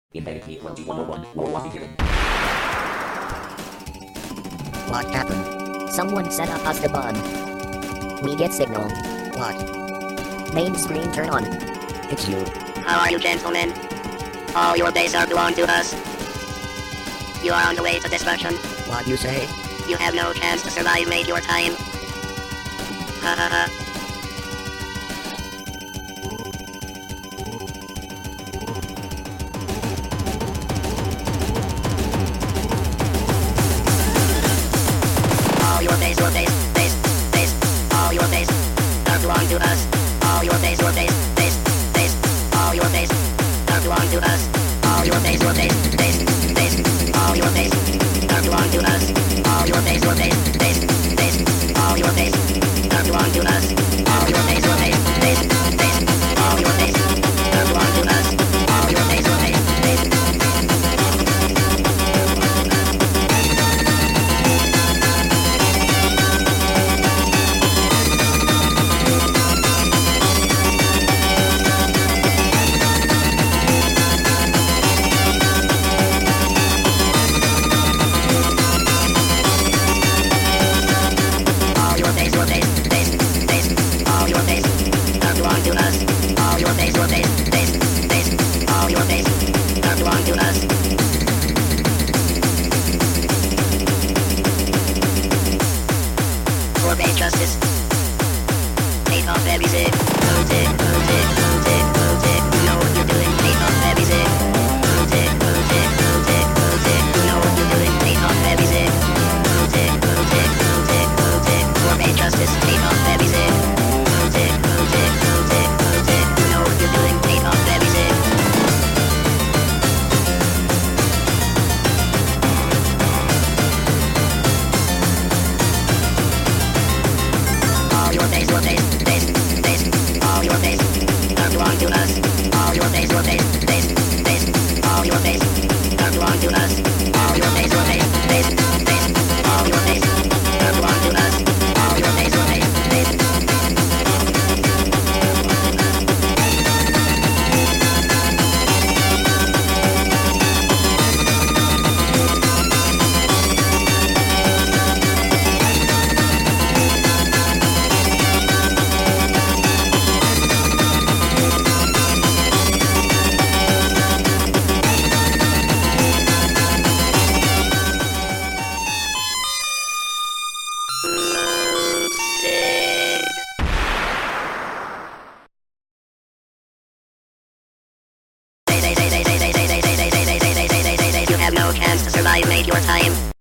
Infinity 2101 will not be given. What happened? Someone set up us the bomb. We get signal. What? Main screen turn on. It's you. How are you, gentlemen? All your days are belong to us. You are on the way to destruction. What you say? You have no chance to survive, mate, your time. Ha ha ha. All your days, all your days are belong to us. All your days, all your days are belong to us. All your days, all your days are belong to us. All your days, all your days are belong to us. All your days, all your days are belong to us. All your days, all your days. All your days, all your days are belong to us. All your days, all your days are belong to us. For base justice, hate off every zig, zig, zig, zig, zig. You know what you're doing, hate off every zig, zig, zig, zig, zig. You know what you're doing, hate off every zig, zig, zig, zig, zig. For base justice, hate off every zig, zig, zig, zig, zig. You know what you're doing, hate off every zig. All your days, all your days are belong to us. All your days, all your days are belong to us. All your days, all your days are belong to us. All your days, all your days. You have no chance to survive, mate, your time.